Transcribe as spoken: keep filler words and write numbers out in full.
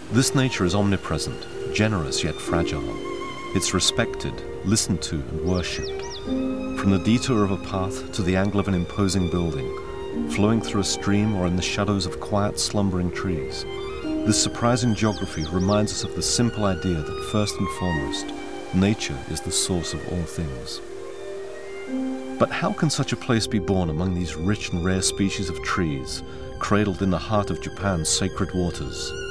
This nature is omnipresent, generous yet fragile. It's respected, listened to and worshipped. From the detour of a path to the angle of an imposing building, flowing through a stream or in the shadows of quiet slumbering trees, this surprising geography reminds us of the simple idea that first and foremost, nature is the source of all things. But how can such a place be born among these rich and rare species of trees, cradled in the heart of Japan's sacred waters?